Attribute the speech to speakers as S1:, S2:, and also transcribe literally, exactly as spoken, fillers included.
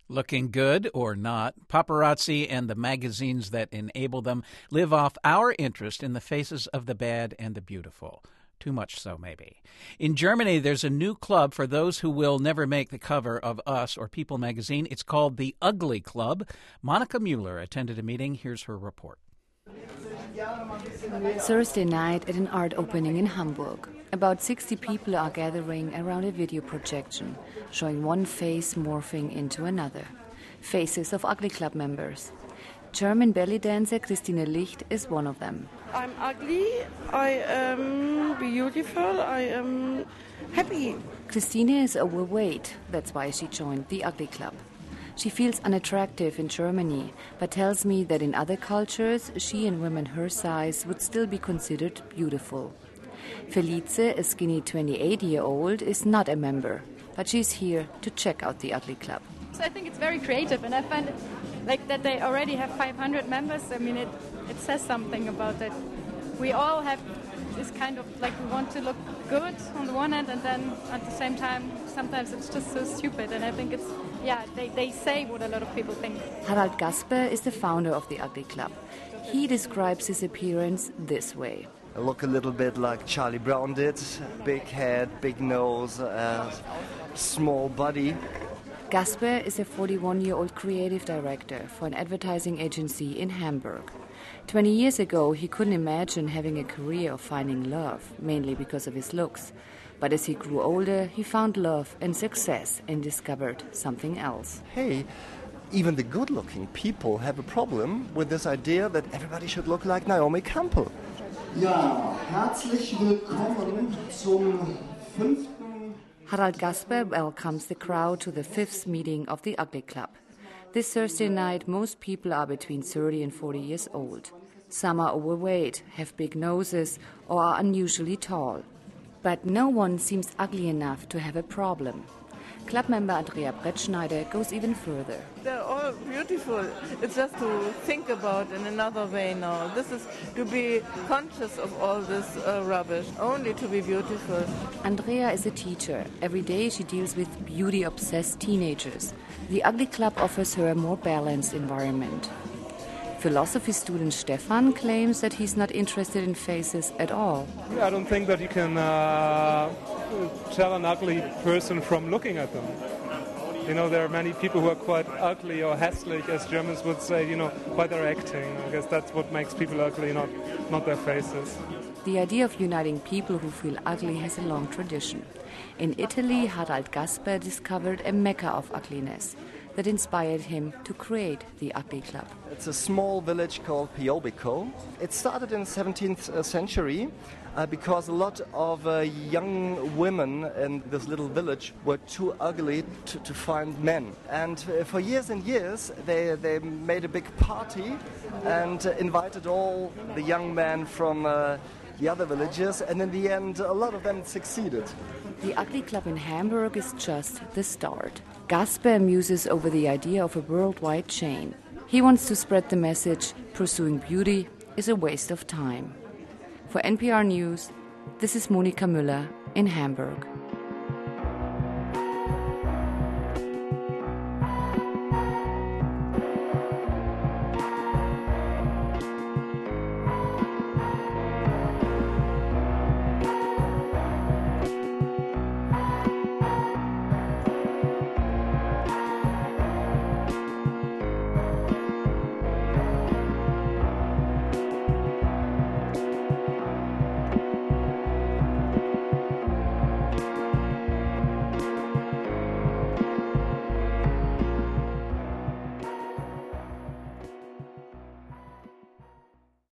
S1: Looking good or not, paparazzi and the magazines that enable them live off our interest in the faces of the bad and the beautiful. Too much so, maybe. In Germany, there's a new club for those who will never make the cover of Us or People magazine. It's called the Ugly Club. Monica Mueller attended a meeting. Here's her report.
S2: Thursday night at an art opening in Hamburg. About sixty people are gathering around a video projection, showing one face morphing into another. Faces of Ugly Club members. German belly dancer Christine Licht is one of them.
S3: I'm ugly, I am beautiful, I am happy.
S2: Christine is overweight, that's why she joined the Ugly Club. She feels unattractive in Germany, but tells me that in other cultures, she and women her size would still be considered beautiful. Felice, a skinny twenty-eight-year-old, is not a member, but she's here to check out the Ugly Club.
S4: So I think it's very creative, and I find it like that they already have five hundred members. I mean, it, it says something about that. We all have this kind of, like, we want to look good on the one hand, and then at the same time, sometimes it's just so stupid. And I think it's, yeah, they, they say what a lot of people think.
S2: Harald Gasper is the founder of the Ugly Club. He describes his appearance this way.
S5: I look a little bit like Charlie Brown did. Big head, big nose, uh, small body.
S2: Gasper is a forty-one-year-old creative director for an advertising agency in Hamburg. Twenty years ago, he couldn't imagine having a career of finding love, mainly because of his looks. But as he grew older, he found love and success and discovered something else.
S5: Hey, even the good-looking people have a problem with this idea that everybody should look like Naomi Campbell.
S6: Ja, herzlich willkommen zum fünften.
S2: Harald Gasper welcomes the crowd to the fifth meeting of the Ugly Club. This Thursday night, most people are between thirty and forty years old. Some are overweight, have big noses, or are unusually tall. But no one seems ugly enough to have a problem. Club member Andrea Brettschneider goes even further.
S3: They're all beautiful. It's just to think about in another way now. This is to be conscious of all this uh, rubbish, only to be beautiful.
S2: Andrea is a teacher. Every day she deals with beauty-obsessed teenagers. The Ugly Club offers her a more balanced environment. Philosophy student Stefan claims that he's not interested in faces at all.
S7: I don't think that you can uh, tell an ugly person from looking at them. You know, there are many people who are quite ugly or hässlich, as Germans would say, you know, by their acting. I guess that's what makes people ugly, not, not their faces.
S2: The idea of uniting people who feel ugly has a long tradition. In Italy, Harald Gasper discovered a mecca of ugliness that inspired him to create the Ugly Club.
S5: It's a small village called Piobico. It started in the seventeenth century uh, because a lot of uh, young women in this little village were too ugly to, to find men. And uh, for years and years, they, they made a big party and uh, invited all the young men from uh, the other villages, and in the end, a lot of them succeeded.
S2: The Ugly Club in Hamburg is just the start. Gasper muses over the idea of a worldwide chain. He wants to spread the message, pursuing beauty is a waste of time. For N P R News, this is Monika Müller in Hamburg.